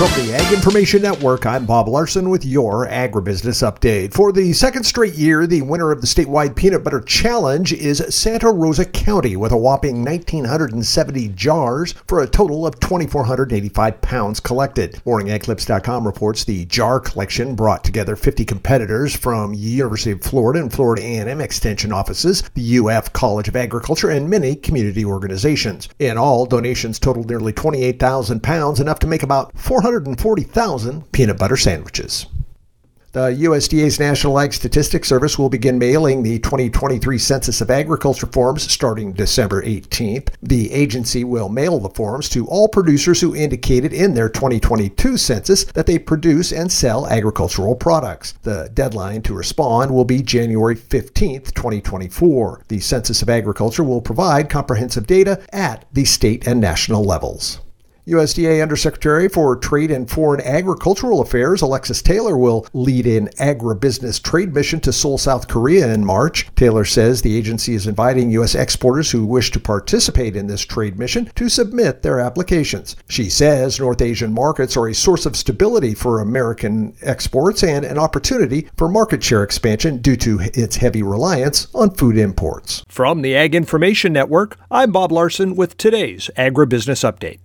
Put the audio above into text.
From the Ag Information Network, I'm Bob Larson with your Agribusiness Update. For the second straight year, the winner of the statewide Peanut Butter Challenge is Santa Rosa County with a whopping 1,970 jars for a total of 2,485 pounds collected. MorningAgClips.com reports the jar collection brought together 50 competitors from University of Florida and Florida A&M Extension offices, the UF College of Agriculture, and many community organizations. In all, donations totaled nearly 28,000 pounds, enough to make about 440,000 peanut butter sandwiches. The USDA's National Ag Statistics Service will begin mailing the 2023 Census of Agriculture forms starting December 18th. The agency will mail the forms to all producers who indicated in their 2022 census that they produce and sell agricultural products. The deadline to respond will be January 15th, 2024. The Census of Agriculture will provide comprehensive data at the state and national levels. USDA Undersecretary for Trade and Foreign Agricultural Affairs Alexis Taylor will lead an agribusiness trade mission to Seoul, South Korea in March. Taylor says the agency is inviting U.S. exporters who wish to participate in this trade mission to submit their applications. She says North Asian markets are a source of stability for American exports and an opportunity for market share expansion due to its heavy reliance on food imports. From the Ag Information Network, I'm Bob Larson with today's Agribusiness Update.